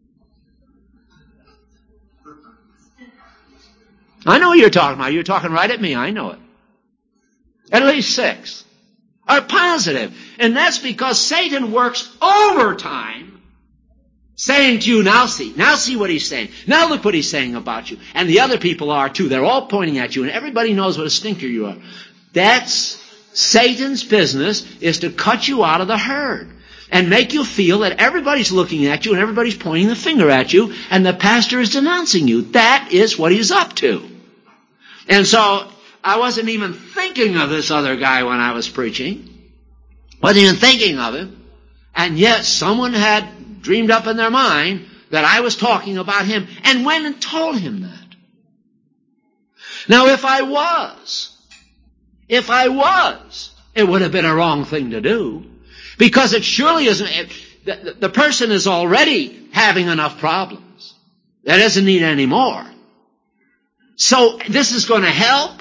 [SPEAKER 1] I know what you're talking about. You're talking right at me. I know it. At least six are positive. And that's because Satan works overtime Saying to you, now see, now see what he's saying. Now look what he's saying about you. And the other people are too. They're all pointing at you, and everybody knows what a stinker you are. That's Satan's business, is to cut you out of the herd and make you feel that everybody's looking at you and everybody's pointing the finger at you and the pastor is denouncing you. That is what he's up to. And so I wasn't even thinking of this other guy when I was preaching. Wasn't even thinking of him. And yet someone had dreamed up in their mind that I was talking about him and went and told him that. Now if I was, if I was, it would have been a wrong thing to do. Because it surely isn't, it, the, the person is already having enough problems. That doesn't need any more. So this is going to help.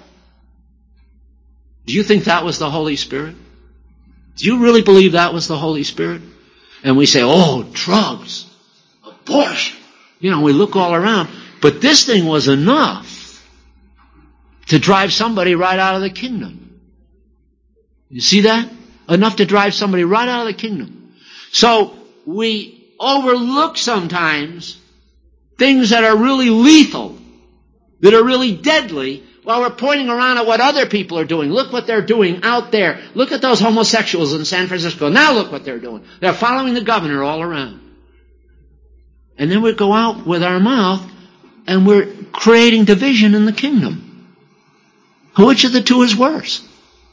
[SPEAKER 1] Do you think that was the Holy Spirit? Do you really believe that was the Holy Spirit? And we say, oh, drugs, abortion. You know, we look all around. But this thing was enough to drive somebody right out of the kingdom. You see that? Enough to drive somebody right out of the kingdom. So we overlook sometimes things that are really lethal, that are really deadly, while we're pointing around at what other people are doing. Look what they're doing out there. Look at those homosexuals in San Francisco. Now look what they're doing. They're following the governor all around. And then we go out with our mouth and we're creating division in the kingdom. Which of the two is worse?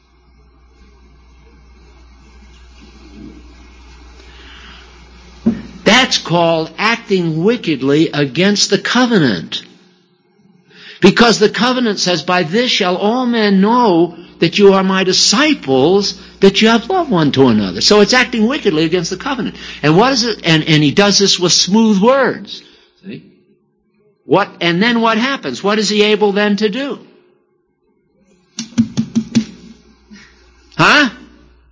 [SPEAKER 1] That's called acting wickedly against the covenant. Because the covenant says, by this shall all men know that you are my disciples, that you have love one to another. So it's acting wickedly against the covenant. And what is it? And, and he does this with smooth words. See? What, and then what happens? What is he able then to do? Huh?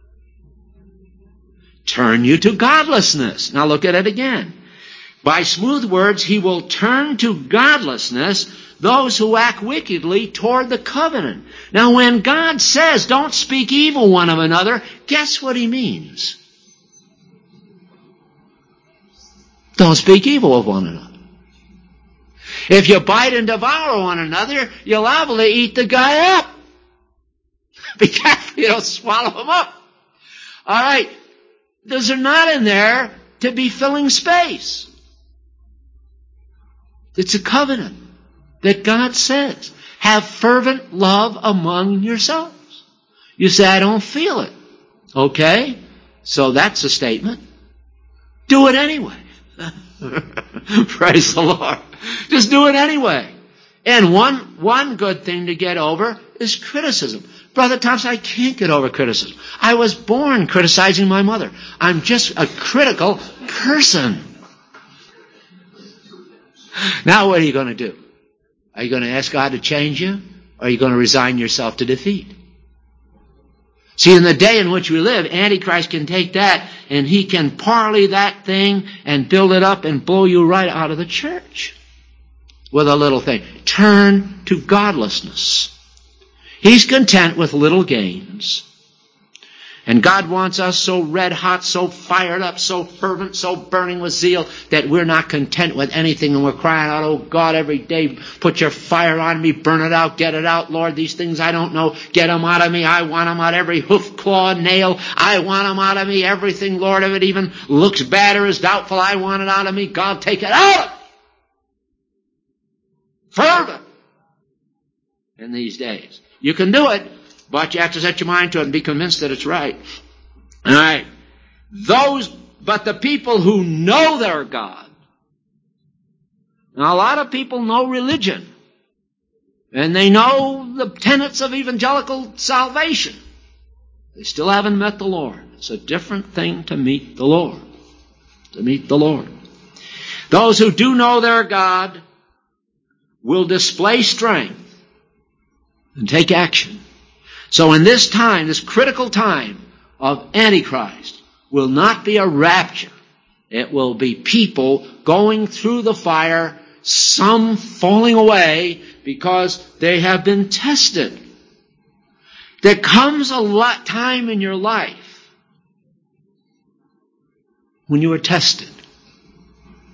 [SPEAKER 1] Turn you to godlessness. Now look at it again. By smooth words, he will turn to godlessness those who act wickedly toward the covenant. Now when God says, don't speak evil one of another, guess what he means? Don't speak evil of one another. If you bite and devour one another, you're liable to eat the guy up. Be careful you don't swallow him up. All right. Those are not in there to be filling space. It's a covenant that God says, have fervent love among yourselves. You say, I don't feel it. Okay, so that's a statement. Do it anyway. Praise the Lord. Just do it anyway. And one, one good thing to get over is criticism. Brother Thompson, I can't get over criticism. I was born criticizing my mother. I'm just a critical person. Now what are you going to do? Are you going to ask God to change you? Or are you going to resign yourself to defeat? See, in the day in which we live, Antichrist can take that and he can parley that thing and build it up and blow you right out of the church with a little thing. Turn to godlessness. He's content with little gains. And God wants us so red hot, so fired up, so fervent, so burning with zeal that we're not content with anything and we're crying out, oh God, every day put your fire on me, burn it out, get it out, Lord, these things I don't know, get them out of me, I want them out, every hoof, claw, nail, I want them out of me, everything, Lord, if it even looks bad or is doubtful, I want it out of me, God, take it out! Fervent in these days. You can do it. But you have to set your mind to it and be convinced that it's right. All right. Those, but the people who know their God. Now, a lot of people know religion. And they know the tenets of evangelical salvation. They still haven't met the Lord. It's a different thing to meet the Lord. To meet the Lord. Those who do know their God will display strength and take action. So in this time, this critical time of Antichrist, will not be a rapture. It will be people going through the fire, some falling away because they have been tested. There comes a lot time in your life when you are tested.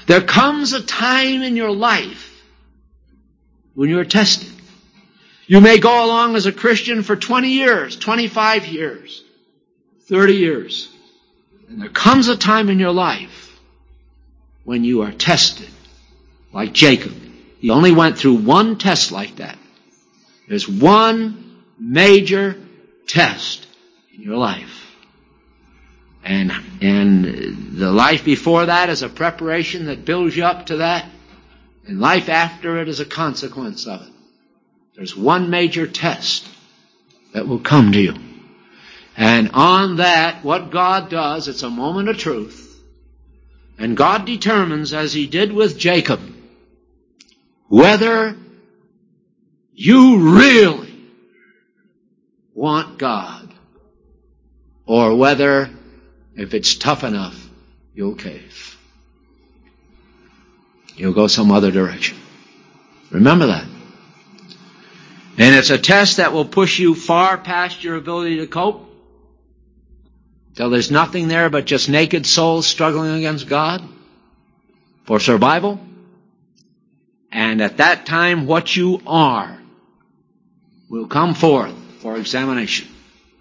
[SPEAKER 1] There comes a time in your life when you're tested. You may go along as a Christian for twenty years, twenty-five years, thirty years. And there comes a time in your life when you are tested, like Jacob. He only went through one test like that. There's one major test in your life. And, and the life before that is a preparation that builds you up to that. And life after it is a consequence of it. There's one major test that will come to you. And on that, what God does, it's a moment of truth. And God determines, as He did with Jacob, whether you really want God or whether, if it's tough enough, you'll cave. You'll go some other direction. Remember that. And it's a test that will push you far past your ability to cope, till there's nothing there but just naked souls struggling against God for survival. And at that time, what you are will come forth for examination.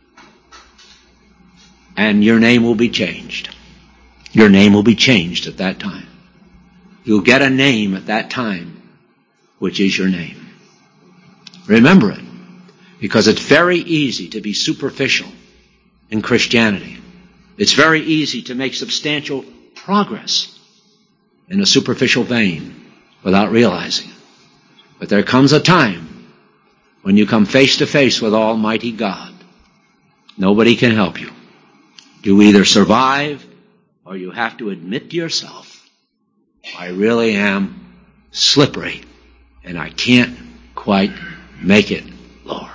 [SPEAKER 1] And your name will be changed. Your name will be changed at that time. You'll get a name at that time, which is your name. Remember it, because it's very easy to be superficial in Christianity. It's very easy to make substantial progress in a superficial vein without realizing it. But there comes a time when you come face to face with Almighty God. Nobody can help you. You either survive or you have to admit to yourself, I really am slippery and I can't quite make it, Lord.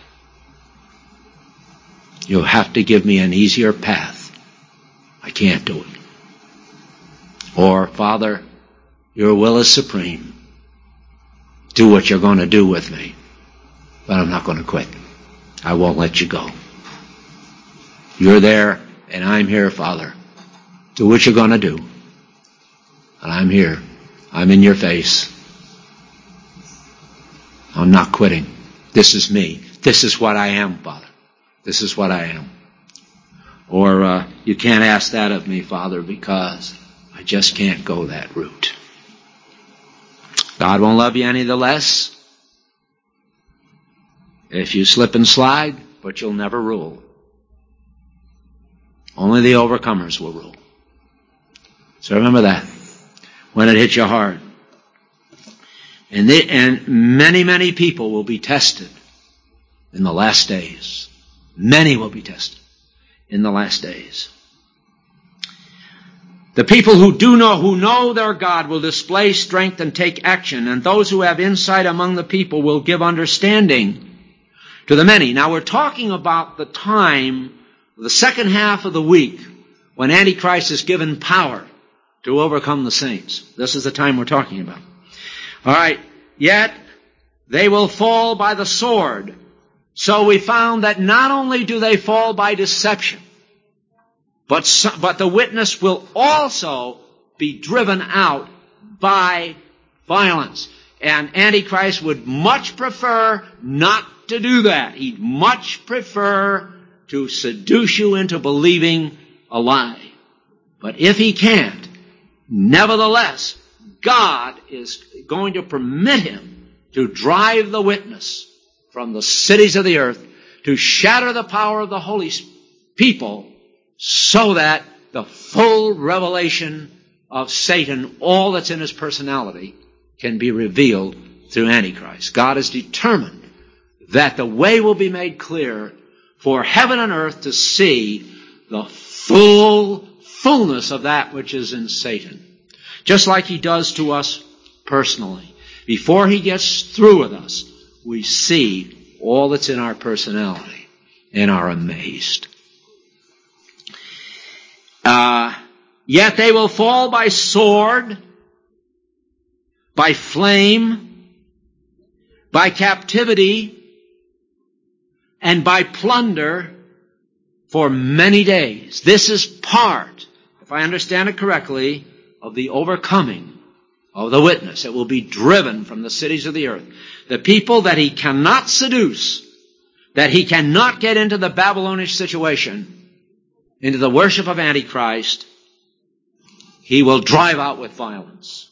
[SPEAKER 1] You'll have to give me an easier path. I can't do it. Or, Father, your will is supreme. Do what you're going to do with me. But I'm not going to quit. I won't let you go. You're there and I'm here, Father. Do what you're going to do. And I'm here. I'm in your face. I'm not quitting. This is me. This is what I am, Father. This is what I am. Or uh, you can't ask that of me, Father, because I just can't go that route. God won't love you any the less if you slip and slide, but you'll never rule. Only the overcomers will rule. So remember that when it hits you hard. And, they, and many, many people will be tested in the last days. Many will be tested in the last days. The people who do know, who know their God, will display strength and take action. And those who have insight among the people will give understanding to the many. Now we're talking about the time, the second half of the week, when Antichrist is given power to overcome the saints. This is the time we're talking about. All right, yet they will fall by the sword. So we found that not only do they fall by deception, but so, but the witness will also be driven out by violence. And Antichrist would much prefer not to do that. He'd much prefer to seduce you into believing a lie. But if he can't, nevertheless, God is going to permit him to drive the witness from the cities of the earth, to shatter the power of the holy people, so that the full revelation of Satan, all that's in his personality, can be revealed through Antichrist. God is determined that the way will be made clear for heaven and earth to see the full fullness of that which is in Satan. Just like he does to us personally. Before he gets through with us, we see all that's in our personality and are amazed. Uh, yet they will fall by sword, by flame, by captivity, and by plunder for many days. This is part, if I understand it correctly, of the overcoming of the witness. It will be driven from the cities of the earth. The people that he cannot seduce, that he cannot get into the Babylonish situation, into the worship of Antichrist, he will drive out with violence.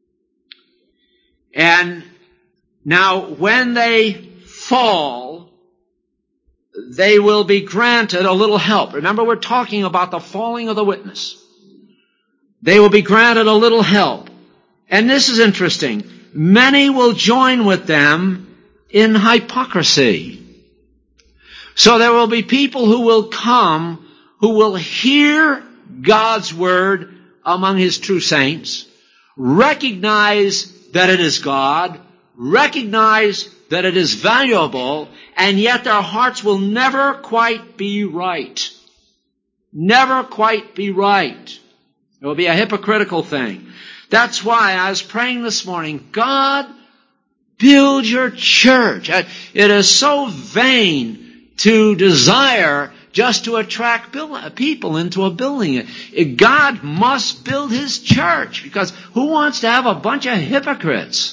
[SPEAKER 1] And now when they fall, they will be granted a little help. Remember, we're talking about the falling of the witness. They will be granted a little help. And this is interesting. Many will join with them in hypocrisy. So there will be people who will come, who will hear God's word among his true saints, recognize that it is God, recognize that it is valuable, and yet their hearts will never quite be right. Never quite be right. It will be a hypocritical thing. That's why I was praying this morning, God, build your church. It is so vain to desire just to attract people into a building. God must build his church, because who wants to have a bunch of hypocrites?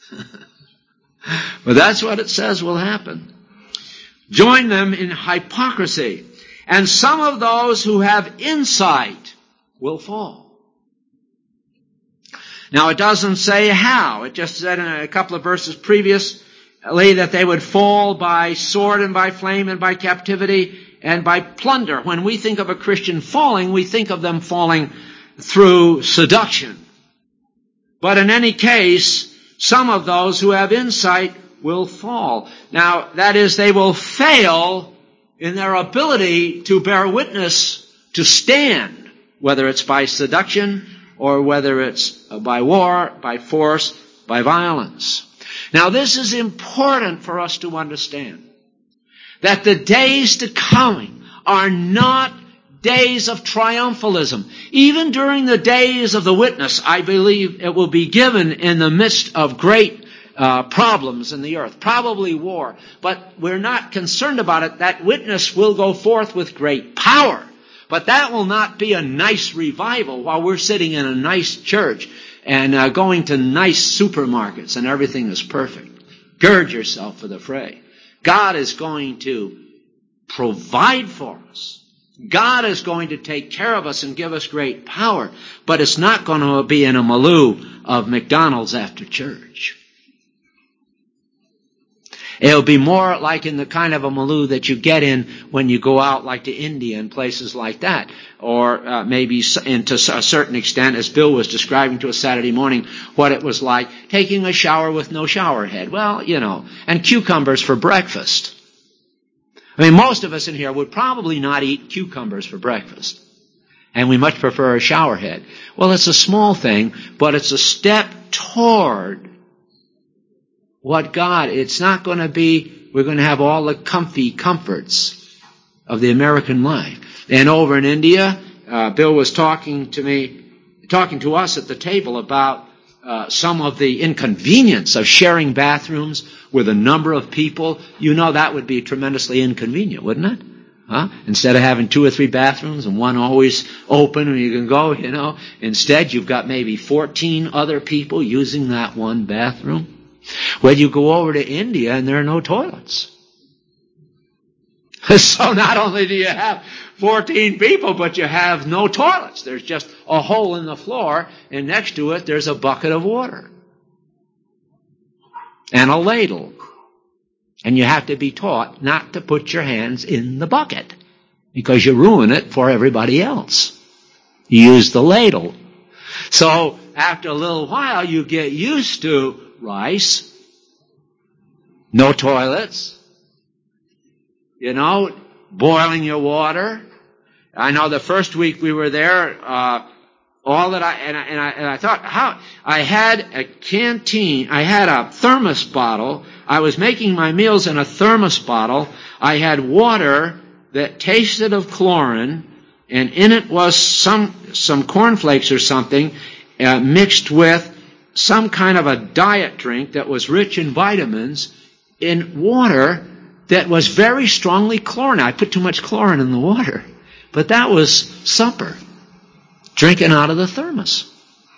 [SPEAKER 1] But that's what it says will happen. Join them in hypocrisy. And some of those who have insight will fall. Now it doesn't say how. It just said in a couple of verses previously that they would fall by sword and by flame and by captivity and by plunder. When we think of a Christian falling, we think of them falling through seduction. But in any case, some of those who have insight will fall. Now, that is, they will fail in their ability to bear witness, to stand, whether it's by seduction or whether it's by war, by force, by violence. Now, this is important for us to understand, that the days to come are not days of triumphalism. Even during the days of the witness, I believe it will be given in the midst of great uh, problems in the earth, probably war. But we're not concerned about it. That witness will go forth with great power. But that will not be a nice revival while we're sitting in a nice church and uh, going to nice supermarkets and everything is perfect. Gird yourself for the fray. God is going to provide for us. God is going to take care of us and give us great power. But it's not going to be in a milieu of McDonald's after church. It'll be more like in the kind of a milieu that you get in when you go out like to India and places like that. Or uh, maybe in, to a certain extent, as Bill was describing to us Saturday morning, what it was like taking a shower with no shower head. Well, you know, and cucumbers for breakfast. I mean, most of us in here would probably not eat cucumbers for breakfast. And we much prefer a shower head. Well, it's a small thing, but it's a step toward what God, it's not going to be, we're going to have all the comfy comforts of the American life. And over in India, uh, Bill was talking to me, talking to us at the table about uh, some of the inconvenience of sharing bathrooms with a number of people. You know that would be tremendously inconvenient, wouldn't it? Huh? Instead of having two or three bathrooms and one always open and you can go, you know, instead you've got maybe fourteen other people using that one bathroom. Well, you go over to India and there are no toilets. So not only do you have fourteen people, but you have no toilets. There's just a hole in the floor, and next to it there's a bucket of water. And a ladle. And you have to be taught not to put your hands in the bucket, because you ruin it for everybody else. You use the ladle. So after a little while you get used to rice, no toilets, you know, boiling your water. I know the first week we were there, uh, all that I and, I, and I and I thought, how I had a canteen, I had a thermos bottle. I was making my meals in a thermos bottle. I had water that tasted of chlorine, and in it was some some cornflakes or something uh, mixed with some kind of a diet drink that was rich in vitamins in water that was very strongly chlorinated. I put too much chlorine in the water. But that was supper. Drinking out of the thermos.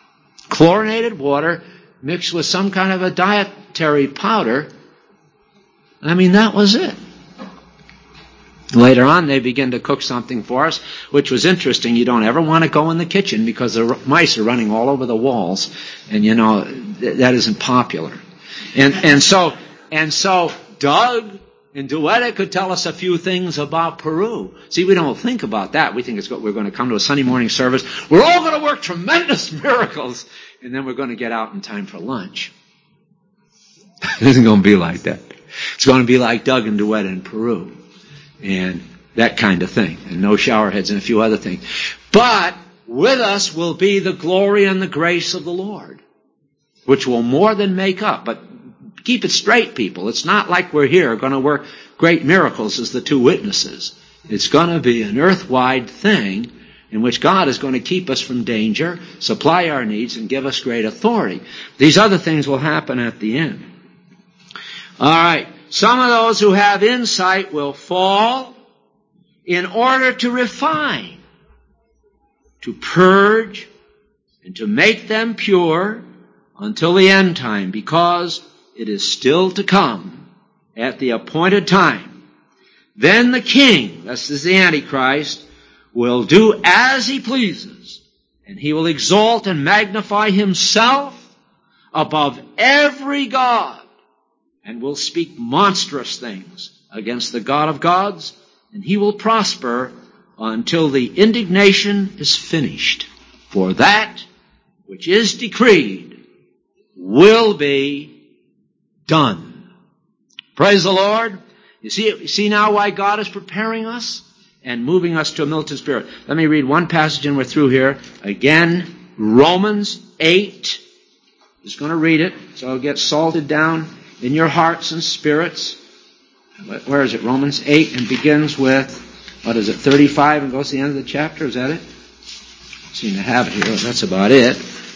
[SPEAKER 1] chlorinated water mixed with some kind of a dietary powder. I mean, that was it. Later on, they begin to cook something for us, which was interesting. You don't ever want to go in the kitchen because the mice are running all over the walls, and you know that isn't popular. And and so and so, Doug and Duetta could tell us a few things about Peru. See, we don't think about that. We think it's we're going to come to a Sunday morning service. We're all going to work tremendous miracles, and then we're going to get out in time for lunch. It isn't going to be like that. It's going to be like Doug and Duetta in Peru. And that kind of thing. And no shower heads and a few other things. But with us will be the glory and the grace of the Lord, which will more than make up. But keep it straight, people. It's not like we're here going to work great miracles as the two witnesses. It's going to be an earth-wide thing in which God is going to keep us from danger, supply our needs, and give us great authority. These other things will happen at the end. All right. Some of those who have insight will fall in order to refine, to purge, and to make them pure until the end time, because it is still to come at the appointed time. Then the king, this is the Antichrist, will do as he pleases, and he will exalt and magnify himself above every god, and will speak monstrous things against the God of gods, and he will prosper until the indignation is finished. For that which is decreed will be done. Praise the Lord. You see, you see now why God is preparing us and moving us to a militant spirit. Let me read one passage and we're through here. Again, Romans eight. Just going to read it so it'll get salted down in your hearts and spirits. Where is it? Romans eight, and begins with, what is it, thirty-five, and goes to the end of the chapter? Is that it? I seem to have it here. That's about it.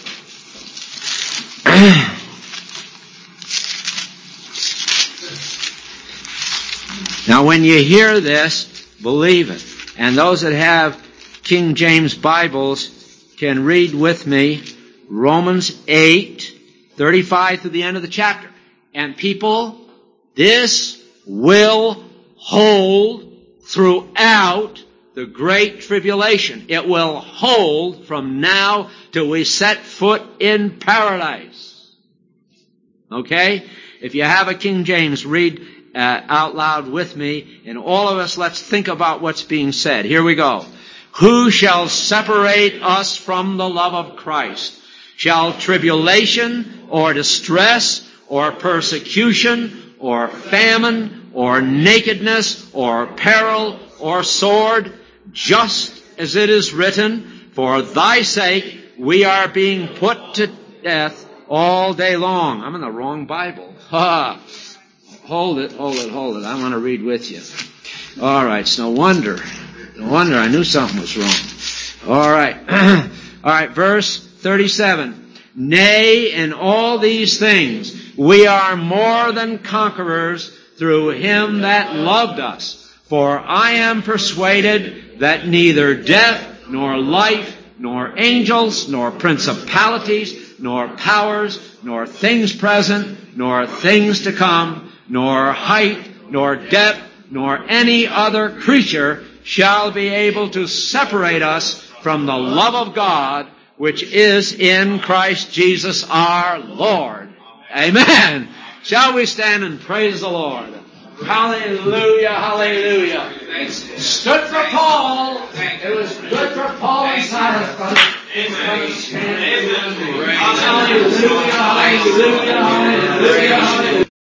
[SPEAKER 1] Now, when you hear this, believe it. And those that have King James Bibles can read with me Romans eight, thirty-five through the end of the chapter. And people, this will hold throughout the great tribulation. It will hold from now till we set foot in paradise. Okay? If you have a King James, read uh, out loud with me, and all of us, let's think about what's being said. Here we go. Who shall separate us from the love of Christ? Shall tribulation or distress or persecution, or famine, or nakedness, or peril, or sword, just as it is written, for thy sake we are being put to death all day long. I'm in the wrong Bible. Ha! Hold it, hold it, hold it. I want to read with you. All right, it's no wonder. No wonder I knew something was wrong. All right. All right, verse thirty-seven. Nay, in all these things we are more than conquerors through him that loved us. For I am persuaded that neither death, nor life, nor angels, nor principalities, nor powers, nor things present, nor things to come, nor height, nor depth, nor any other creature shall be able to separate us from the love of God, which is in Christ Jesus our Lord. Amen. Shall we stand and praise the Lord? Hallelujah, hallelujah. Stood for Paul. It was good for Paul and Silas. Hallelujah, hallelujah, hallelujah, hallelujah.